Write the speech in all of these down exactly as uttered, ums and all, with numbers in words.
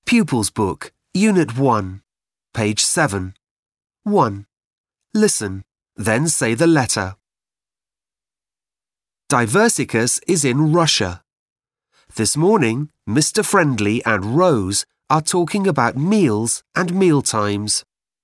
Pupils Book, Unit one, page seven. one. Listen, then say the letter. Diversicus is in Russia. This morning, Mister Friendly and Rose are talking about meals and mealtimes.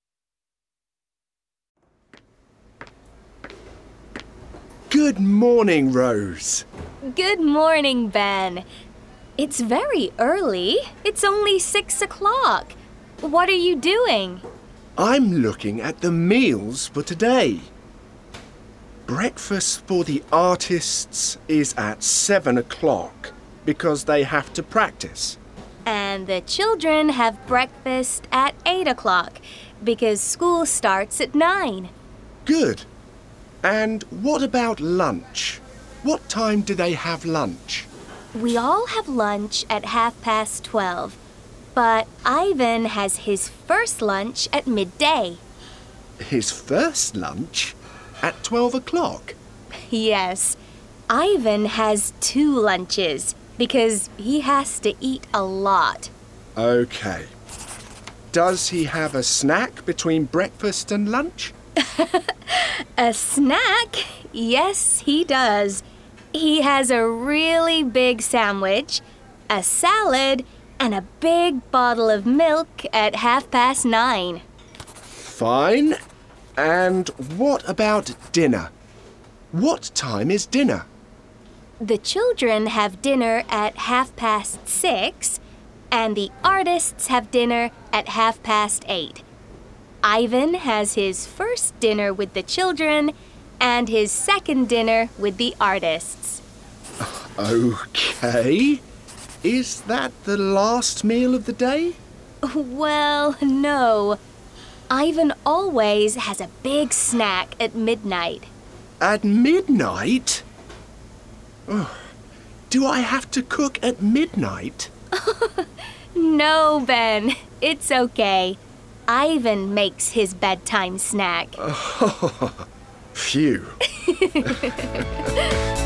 Good morning, Rose. Good morning, Ben. It's very early. It's only six o'clock. What are you doing? I'm looking at the meals for today. Breakfast for the artists is at seven o'clock because they have to practice. And the children have breakfast at eight o'clock because school starts at nine. Good. And what about lunch? What time do they have lunch? We all have lunch at half past twelve, but Ivan has his first lunch at midday. His first lunch? At twelve o'clock? Yes. Ivan has two lunches because he has to eat a lot. Okay. Does he have a snack between breakfast and lunch? A snack? Yes, he does. He has a really big sandwich, a salad, and a big bottle of milk at half past nine. Fine. And what about dinner? What time is dinner? The children have dinner at half past six, and the artists have dinner at half past eight. Ivan has his first dinner with the children and his second dinner with the artists. Okay. Is that the last meal of the day? Well, no. Ivan always has a big snack at midnight. At midnight? Oh, do I have to cook at midnight? No, Ben. It's okay. Ivan makes his bedtime snack. Oh, phew.